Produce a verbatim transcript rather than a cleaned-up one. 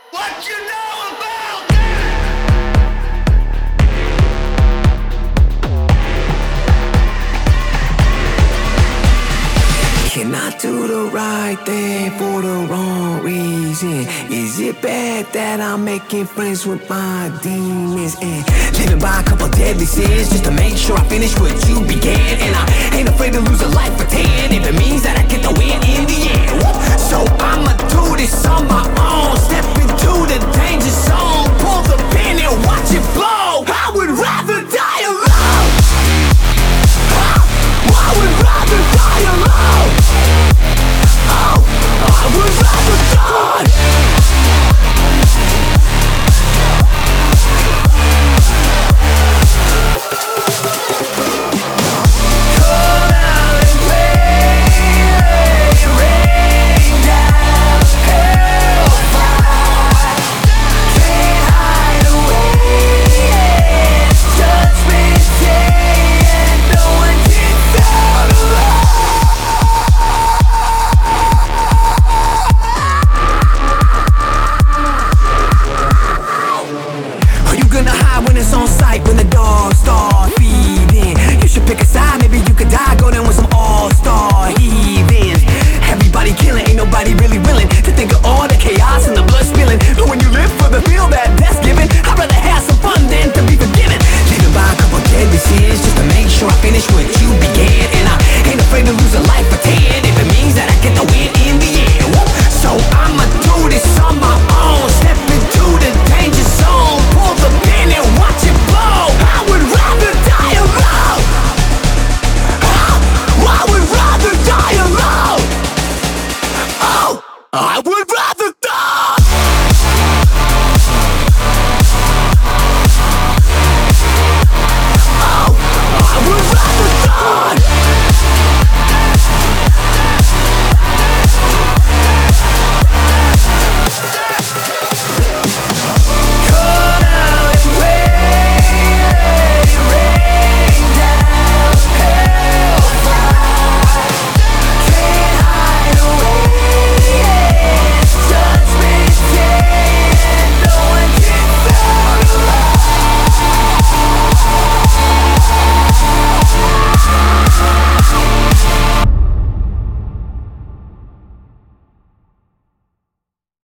What you know about that? Can I do the right thing for the wrong reason? Is it bad that I'm making friends with my demons and living by a couple deadly sins just to make sure I finish what you began? And I ain't afraid to lose a life for ten if it means that I get the win in the end. So I'ma do this on my own.